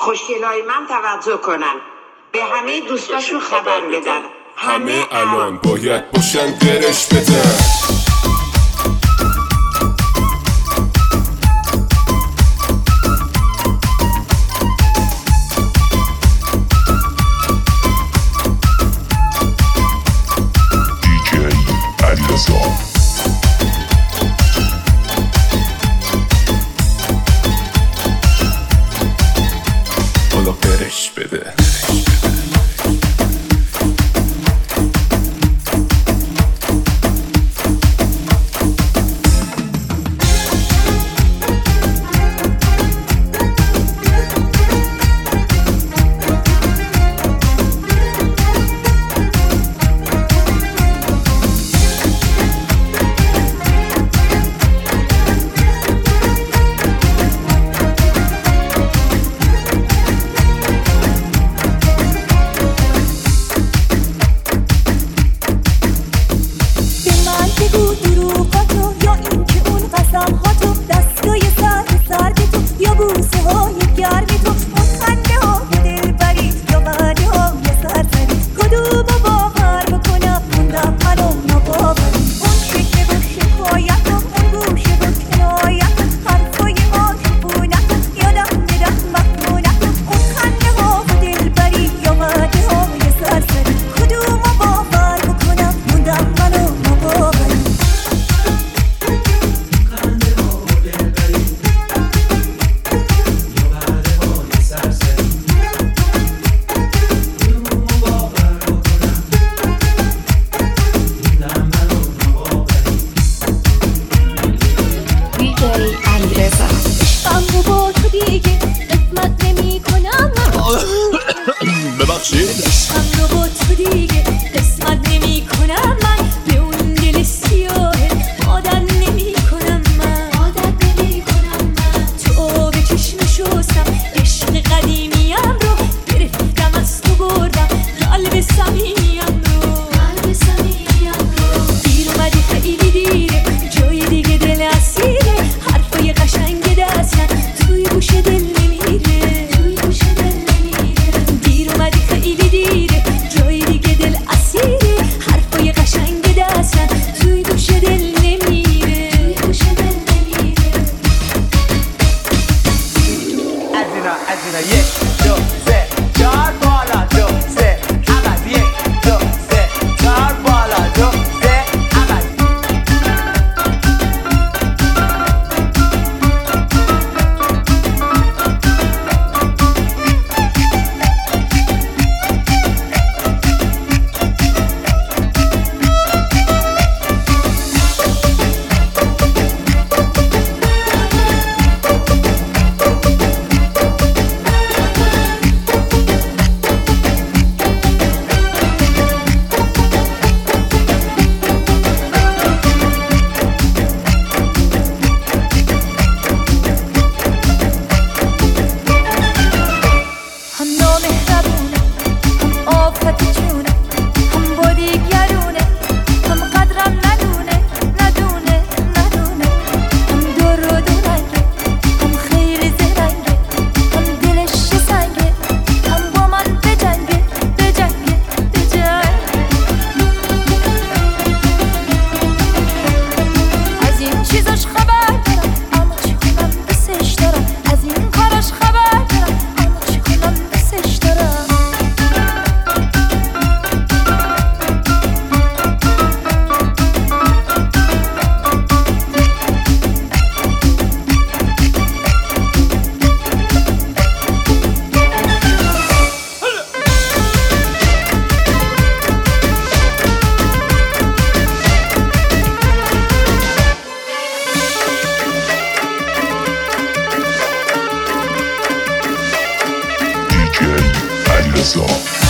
خوشگلای من توجه کنن، به همه دوستاشون خبر بدن همه الان باید باشن درش بدن. حالا برش بده. ببخشید عشقم رو با تو دیگه قسمت نمی کنم من، به اون دل سیاهه عادت نمی کنم من، تو آب چشم شستم عشق قدیمیم رو گرفتم از تو بردم قلب صمیمیم رو دیر اومدی خیلی دیره جای دیگه دل اسیره حرفای قشنگ دستن توی گوش دل نمیره خیلی دیره جای دیگه دل اسیره حرفای قشنگ دستن توی گوش دل نمیره از اینا یک دو سه چهار بالا دو سه عقب یک دو سه چهار بالا دو سه عقب. DJ Alison.